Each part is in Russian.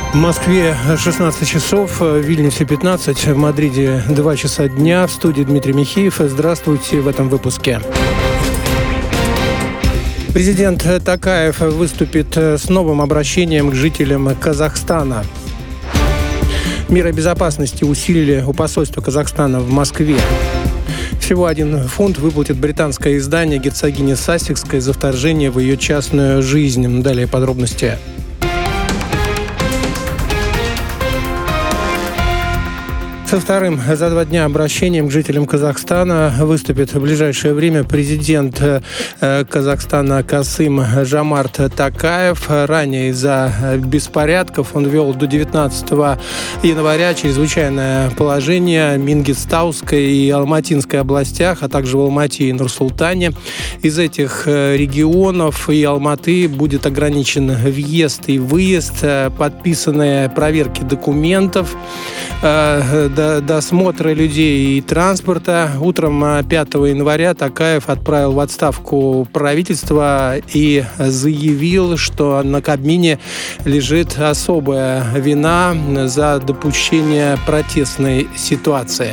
В Москве 16 часов, в Вильнюсе 15, в Мадриде 2 часа дня. В студии Дмитрий Михеев. Здравствуйте в этом выпуске. Президент Токаев выступит с новым обращением к жителям Казахстана. Меры безопасности усилили у посольства Казахстана в Москве. Всего 1 фунт выплатит британское издание герцогине Сассекской за вторжение в ее частную жизнь. Далее подробности. Со вторым за 2 дня обращением к жителям Казахстана выступит в ближайшее время президент Казахстана Касым-Жомарт Токаев. Ранее из-за беспорядков он ввел до 19 января чрезвычайное положение в Мингистауской и Алматинской областях, а также в Алмате и Нур-Султане. Из этих регионов и Алматы будет ограничен въезд и выезд, подписанные проверки документов, досмотра людей и транспорта. Утром 5 января Токаев отправил в отставку правительство и заявил, что на Кабмине лежит особая вина за допущение протестной ситуации.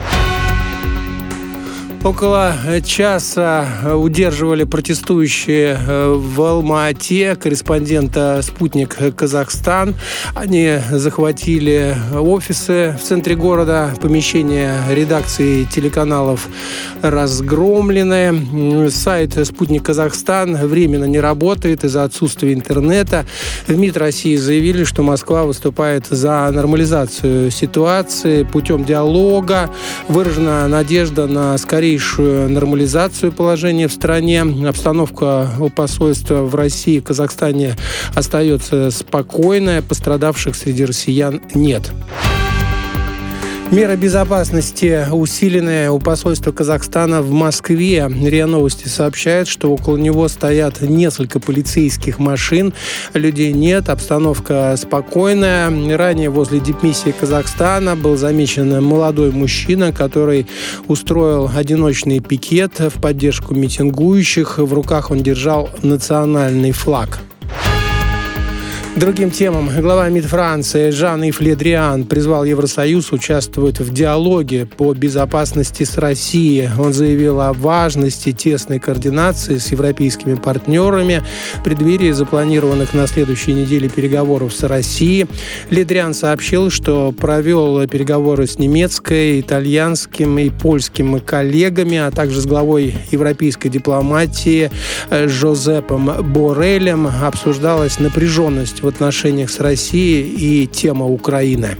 Около часа удерживали протестующие в Алма-Ате корреспондента «Спутник Казахстан». Они захватили офисы в центре города, помещения редакции телеканалов разгромлены. Сайт «Спутник Казахстан» временно не работает из-за отсутствия интернета. В МИД России заявили, что Москва выступает за нормализацию ситуации путем диалога. Выражена надежда на скорейшую нормализацию положения в стране. Обстановка у посольства в России и Казахстане остается спокойная. Пострадавших среди россиян нет. Меры безопасности усиленные у посольства Казахстана в Москве. РИА Новости сообщает, что около него стоят несколько полицейских машин. Людей нет, обстановка спокойная. Ранее возле дипмиссии Казахстана был замечен молодой мужчина, который устроил одиночный пикет в поддержку митингующих. В руках он держал национальный флаг. Другим темам. Глава МИД Франции Жан-Ив Ле Дриан призвал Евросоюз участвовать в диалоге по безопасности с Россией. Он заявил о важности тесной координации с европейскими партнерами в преддверии запланированных на следующей неделе переговоров с Россией. Ле Дриан сообщил, что провел переговоры с немецкой, итальянским и польским коллегами, а также с главой европейской дипломатии Жозепом Борреллем. Обсуждалась напряженность в отношениях с Россией и тема Украины.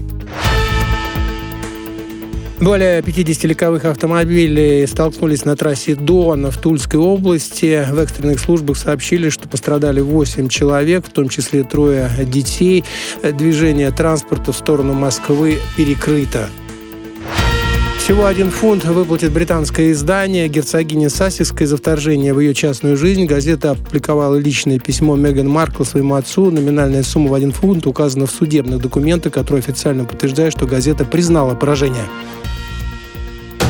Более 50 легковых автомобилей столкнулись на трассе Дон в Тульской области. В экстренных службах сообщили, что пострадали 8 человек, в том числе 3 детей. Движение транспорта в сторону Москвы перекрыто. Всего 1 фунт выплатит британское издание герцогине Сассекской за вторжение в ее частную жизнь. Газета опубликовала личное письмо Меган Маркл своему отцу. Номинальная сумма в 1 фунт указана в судебных документах, которые официально подтверждают, что газета признала поражение.